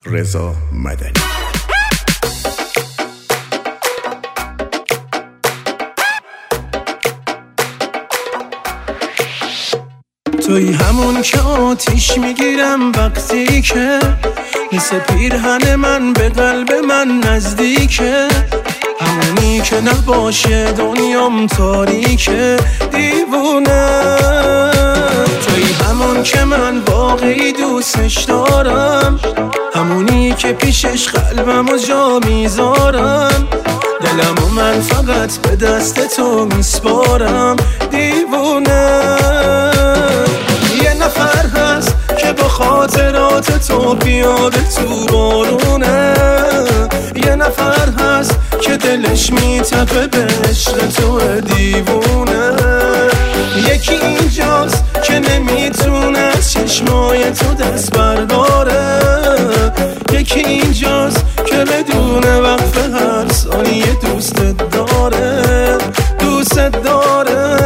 رضا مدنی. توی همون که آتیش میگیرم وقتی که مثل پیرهن من به قلب من نزدیکه، همونی که نباشه دنیام تاریکه دیوونه. توی همون که من واقعی دوستش دارم، همونی که پیشش قلبمو جا میذارم، دلمو من فقط به دست تو میسپارم دیوونه. یه نفر هست که با خاطرات تو پیاده تو بارونه، یه نفر هست که دلش میتپه به عشق تو دیوونه. یکی اینجاست که نمیتونه از چشمای تو دست برداره، یکی اینجاست که بدون وقف هر ثانیه دوستت داره، دوستت داره.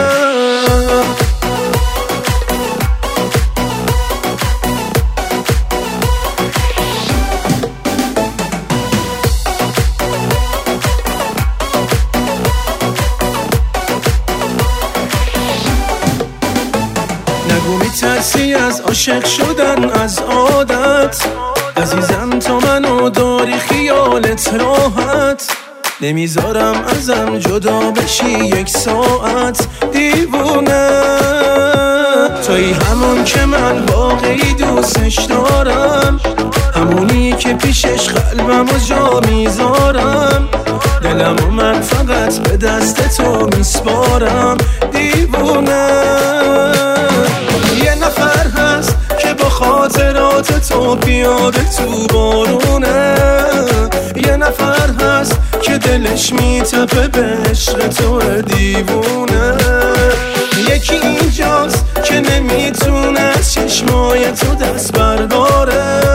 نگو میترسی از عاشق شدن از عادت، عزیزم تو منو داری خیالت راحت، نمیذارم ازم جدا بشی یک ساعت دیوونه. توی همون که من واقعی دوستش دارم، همونی که پیشش قلبمو جا میذارم، دلمو من فقط به دست تو میسپارم دیوونه. یه نفر هست که با خاطرات تو پیاده تو بارونه، یه نفر هست که دلش میتپه به عشق تو دیوونه. یکی اینجاست که نمیتونه از چشمای تو دست برداره،